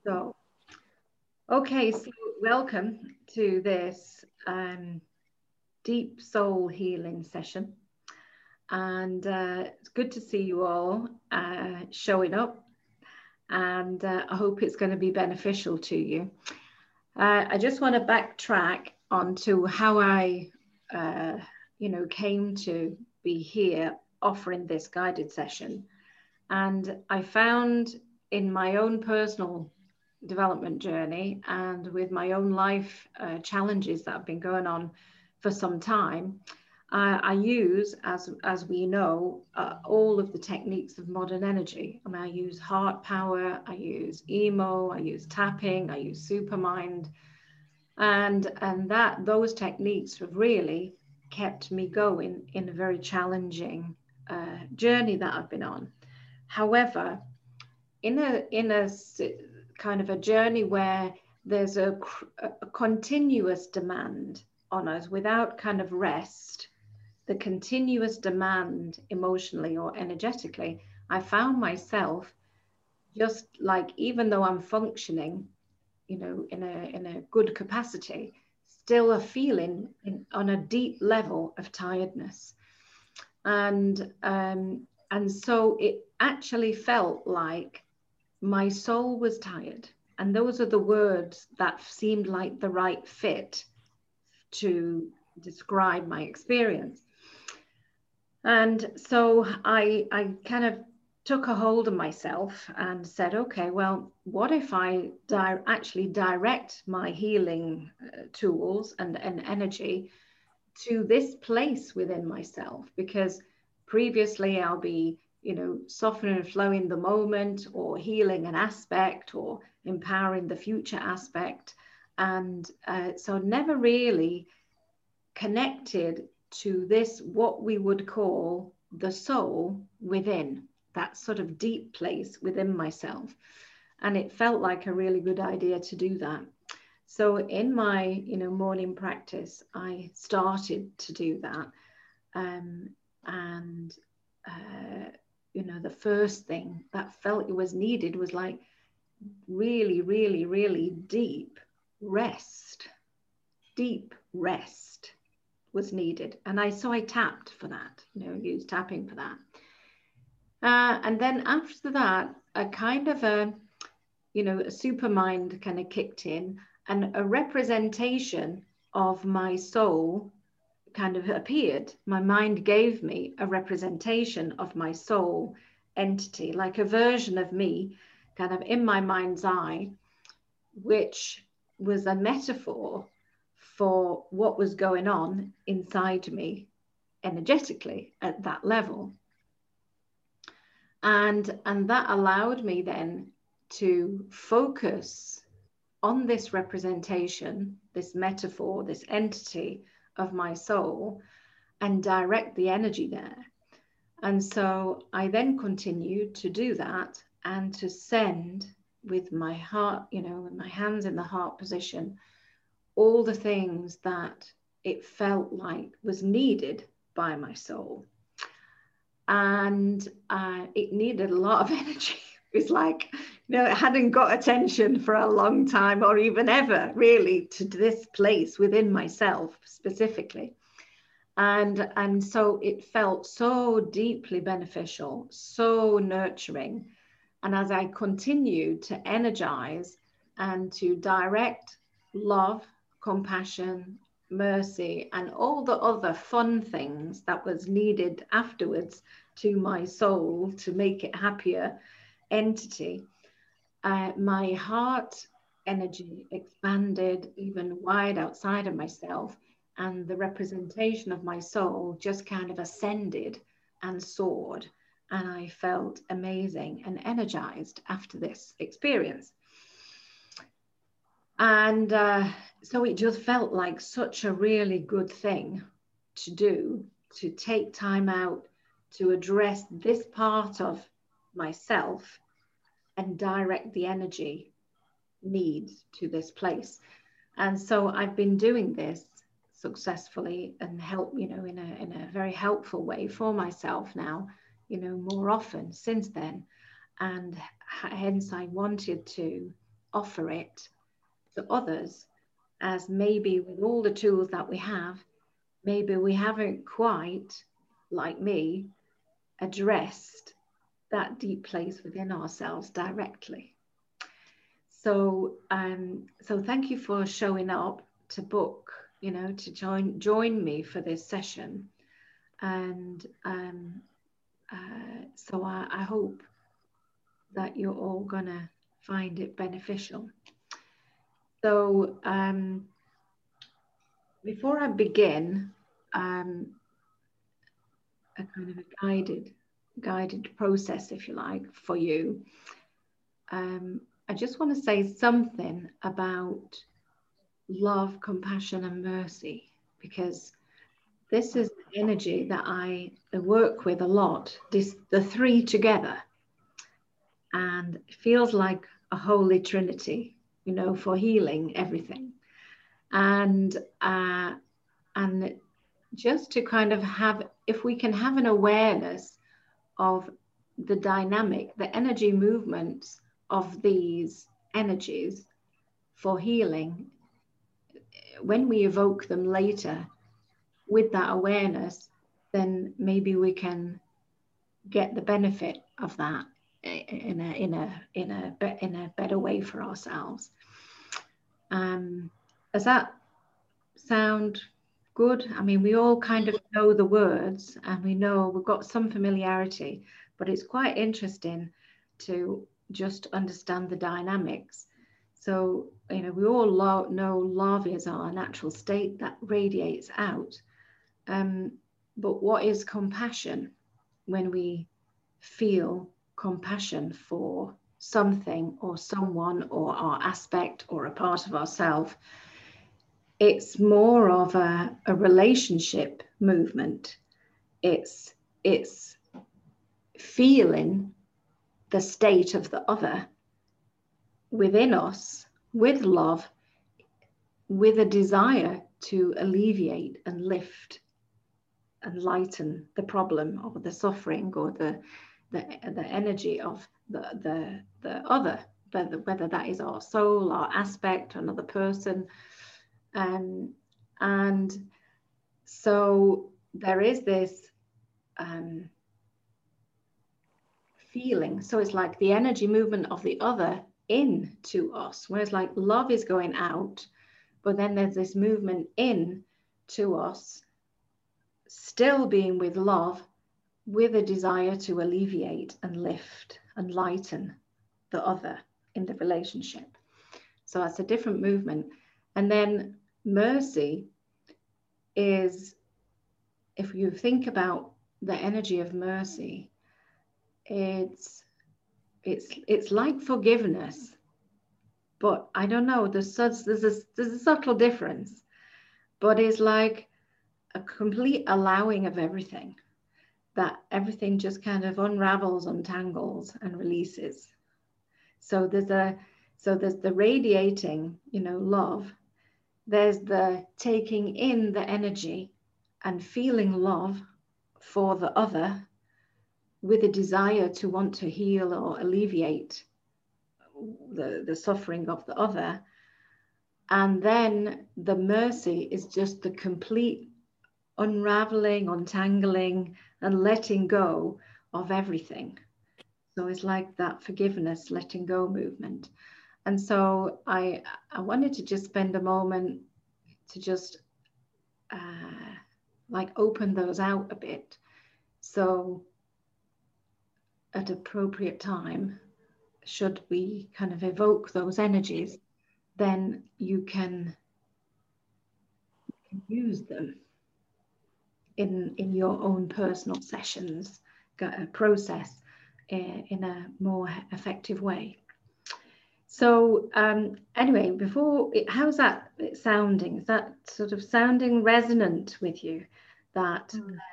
So, okay, so welcome to this deep soul healing session. And it's good to see you all showing up. And I hope it's going to be beneficial to you. I just want to backtrack onto how I, came to be here offering this guided session. And I found in my own personal development journey and with my own life challenges that have been going on for some time, I use, as we know, all of the techniques of modern energy. I mean, I use heart power, I use emo, I use tapping, I use supermind, and that those techniques have really kept me going in a very challenging journey that I've been on. However, in a kind of a journey where there's a continuous demand on us without kind of rest, the continuous demand emotionally or energetically, I found myself just like, even though I'm functioning, in a good capacity, still a feeling on a deep level of tiredness. And so it actually felt like my soul was tired. And those are the words that seemed like the right fit to describe my experience. And so I kind of took a hold of myself and said, okay, well, what if I actually direct my healing tools and energy to this place within myself? Because previously I'll be, softening and flowing the moment, or healing an aspect, or empowering the future aspect. And so never really connected to this, what we would call the soul within, that sort of deep place within myself. And it felt like a really good idea to do that. So in my, morning practice, I started to do that. The first thing that felt it was needed was like really, really, really deep rest. Deep rest was needed. And I tapped for that, used tapping for that. And then after that, a kind of a super mind kind of kicked in, and a representation of my soul kind of appeared. My mind gave me a representation of my soul entity, like a version of me kind of in my mind's eye, which was a metaphor for what was going on inside me energetically at that level. And that allowed me then to focus on this representation, this metaphor, this entity of my soul, and direct the energy there. And so I then continued to do that and to send with my heart, with my hands in the heart position, all the things that it felt like was needed by my soul. And it needed a lot of energy. It was like, it hadn't got attention for a long time, or even ever really, to this place within myself specifically. And so it felt so deeply beneficial, so nurturing. And as I continued to energize and to direct love, compassion, mercy, and all the other fun things that was needed afterwards to my soul to make it happier entity, my heart energy expanded even wide outside of myself, and the representation of my soul just kind of ascended and soared, and I felt amazing and energized after this experience. And so it just felt like such a really good thing to do, to take time out to address this part of myself and direct the energy needs to this place. And so I've been doing this successfully and help, in a very helpful way for myself now, more often since then. And hence I wanted to offer it to others, as maybe with all the tools that we have, maybe we haven't quite, like me, addressed that deep place within ourselves directly. So, so thank you for showing up to book, to join me for this session. And so I hope that you're all gonna find it beneficial. So before I begin, a kind of a guided process, if you like, for you, I just want to say something about love, compassion, and mercy, because this is the energy that I work with a lot, the three together. And it feels like a holy trinity, for healing everything. And just to kind of have, if we can have an awareness of the dynamic, the energy movements of these energies for healing, when we evoke them later with that awareness, then maybe we can get the benefit of that in a better way for ourselves. Does that sound good? I mean, we all kind of know the words, and we know we've got some familiarity, but it's quite interesting to just understand the dynamics. So, we all know love is our natural state that radiates out. But what is compassion? When we feel compassion for something or someone or our aspect or a part of ourselves, it's more of a relationship movement. It's feeling the state of the other within us with love, with a desire to alleviate and lift and lighten the problem or the suffering or the energy of the other, whether that is our soul, our aspect, another person. And so there is this feeling. So it's like the energy movement of the other into us, whereas like love is going out, but then there's this movement in to us, still being with love, with a desire to alleviate and lift and lighten the other in the relationship. So that's a different movement. And then mercy is, if you think about the energy of mercy, it's like forgiveness, but I don't know, there's a subtle difference, but it's like a complete allowing of everything, that everything just kind of unravels, untangles, and releases. So there's the radiating, love. There's the taking in the energy and feeling love for the other with a desire to want to heal or alleviate the suffering of the other. And then the mercy is just the complete unraveling, untangling, and letting go of everything. So it's like that forgiveness, letting go movement. And so I wanted to just spend a moment to just like open those out a bit. So at appropriate time, should we kind of evoke those energies, then you can use them in your own personal sessions, process in a more effective way. So anyway, how's that sounding? Is that sort of sounding resonant with you, that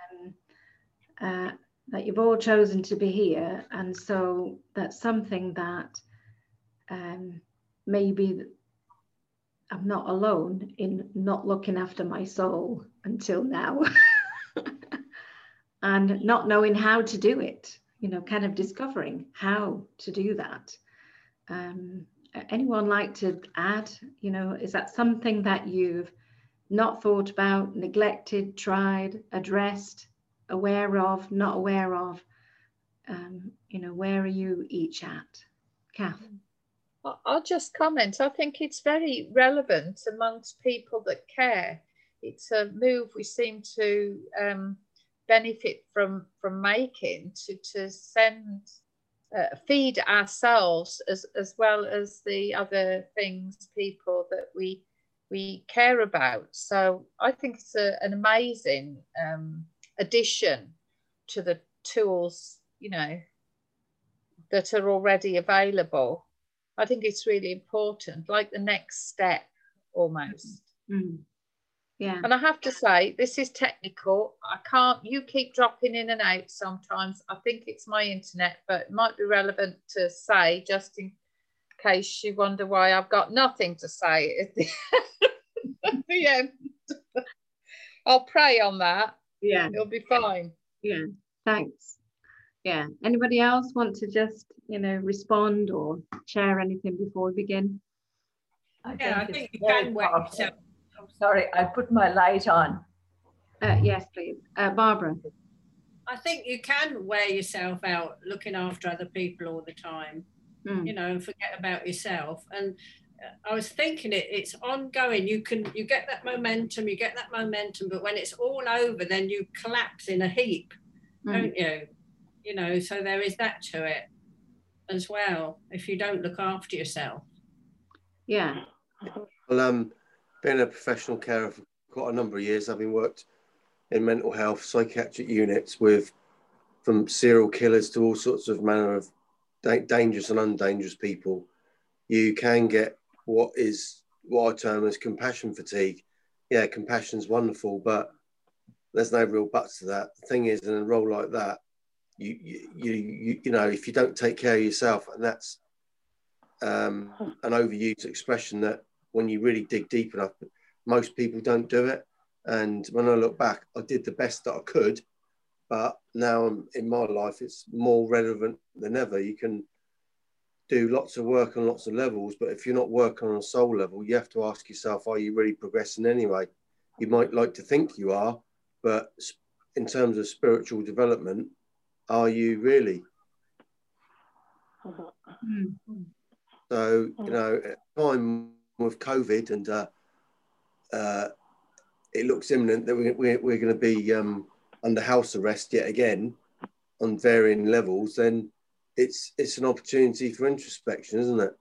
that you've all chosen to be here? And so that's something that maybe I'm not alone in not looking after my soul until now. And not knowing how to do it, kind of discovering how to do that. anyone like to add? You know, is that something that you've not thought about, neglected, tried, addressed, aware of, not aware of? You know, where are you each at? Kath? I'll just comment. I think it's very relevant amongst people that care. It's a move we seem to benefit from making to send feed ourselves as well as the other things, people that we care about. So I think it's an amazing addition to the tools, you know, that are already available. I think it's really important, like the next step almost. Yeah. And I have to say, this is technical. I can't, you keep dropping in and out sometimes. I think it's my internet, but it might be relevant to say, just in case you wonder why I've got nothing to say at the end. I'll pray on that. Yeah. It'll be fine. Yeah. Thanks. Yeah. Anybody else want to just, you know, respond or share anything before we begin? I think you can wear yourself. I'm sorry, I put my light on. Yes, please. Barbara. I think you can wear yourself out looking after other people all the time, you know, and forget about yourself. And I was thinking it's ongoing. You get that momentum, but when it's all over, then you collapse in a heap, don't you? You know, so there is that to it as well, if you don't look after yourself. Yeah. Well, being a professional carer for quite a number of years, having worked in mental health, psychiatric units from serial killers to all sorts of manner of dangerous and undangerous people, you can get what I term as compassion fatigue. Yeah, compassion's wonderful, but there's no real buts to that. The thing is, in a role like that, you know, if you don't take care of yourself, and that's an overused expression that when you really dig deep enough, most people don't do it. And when I look back, I did the best that I could, but now in my life, it's more relevant than ever. You can do lots of work on lots of levels, but if you're not working on a soul level, you have to ask yourself, are you really progressing anyway? You might like to think you are, but in terms of spiritual development, are you really? So, you know, at the time with COVID and it looks imminent that we're going to be under house arrest yet again on varying levels, then it's an opportunity for introspection, isn't it?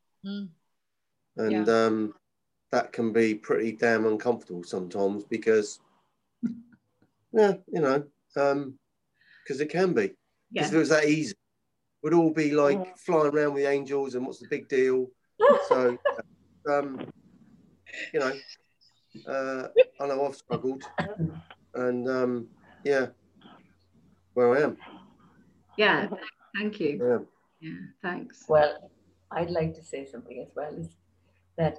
And that can be pretty damn uncomfortable sometimes because, yeah, you know, because it can be. Because if it was that easy, we'd all be like flying around with angels and what's the big deal? So, you know, I know I've struggled, and yeah, where I am. Yeah, thank you. Yeah, thanks. Well, I'd like to say something as well, is that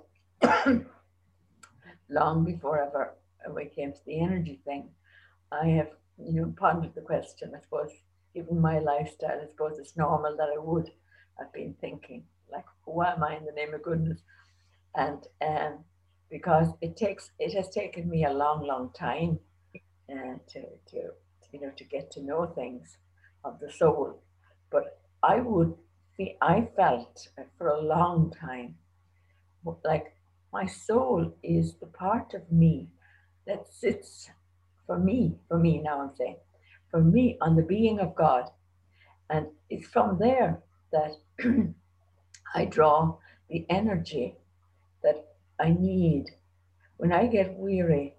long before ever we came to the energy thing, I have, you know, pondered the question. I suppose, given my lifestyle, I suppose it's normal that I would have been thinking, like, who am I in the name of goodness? And because it has taken me a long time to you know, to get to know things of the soul. But I felt for a long time like my soul is the part of me that sits for me now I'm saying, for me on the being of God. And it's from there that I draw the energy that I need. When I get weary,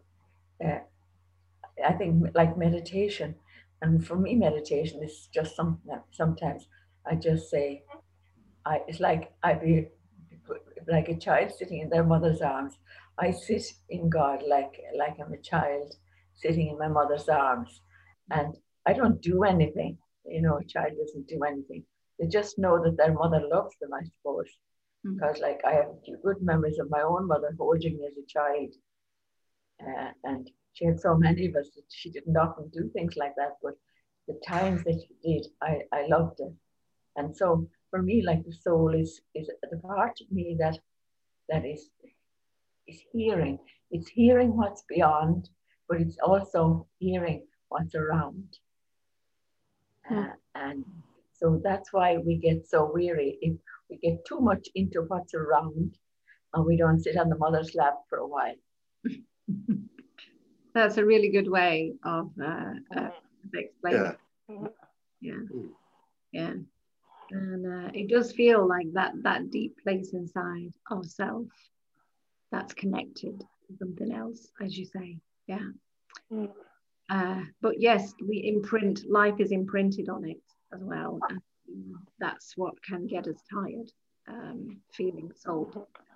I think like meditation, and for me meditation is just something that sometimes I just say, it's like I'd be like a child sitting in their mother's arms. I sit in God like I'm a child sitting in my mother's arms, and I don't do anything. You know, a child doesn't do anything. They just know that their mother loves them, I suppose. Because like I have good memories of my own mother holding me as a child, and she had so many of us that she didn't often do things like that, but the times that she did, I loved it. And so for me, like the soul is the part of me that is hearing. It's hearing what's beyond, but it's also hearing what's around. And so that's why we get so weary. If we get too much into what's around and we don't sit on the mother's lap for a while. That's a really good way of explaining. Yeah. Yeah. And it does feel like that deep place inside of self that's connected to something else, as you say. Yeah. But yes, life is imprinted on it as well. And that's what can get us tired, feeling soul